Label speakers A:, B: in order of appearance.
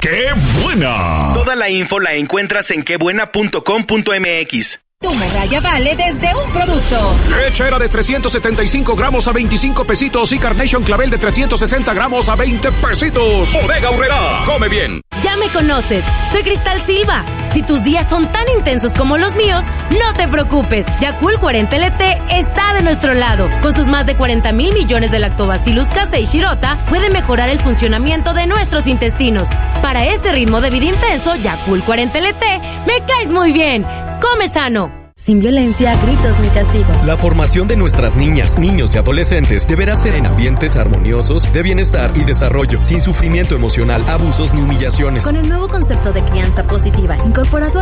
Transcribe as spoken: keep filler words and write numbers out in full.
A: ¡Qué buena!
B: Toda la info la encuentras en quebuena punto com punto m x.
C: Tu morralla vale desde un producto.
A: Lechera de trescientos setenta y cinco gramos a veinticinco pesitos y Carnation Clavel de trescientos sesenta gramos a veinte pesitos. Bodega Aurrerá, come bien.
D: Ya me conoces, soy Cristal Silva. Si tus días son tan intensos como los míos, no te preocupes. Yakult cuarenta L T está de nuestro lado. Con sus más de cuarenta mil millones de Lactobacillus casei shirota, puede mejorar el funcionamiento de nuestros intestinos. Para ese ritmo de vida intenso, Yakult cuarenta L T, me caes muy bien. Come sano.
E: Sin violencia, gritos ni castigos.
F: La formación de nuestras niñas, niños y adolescentes deberá ser en ambientes armoniosos, de bienestar y desarrollo, sin sufrimiento emocional, abusos ni humillaciones.
E: Con el nuevo concepto de crianza positiva, incorporado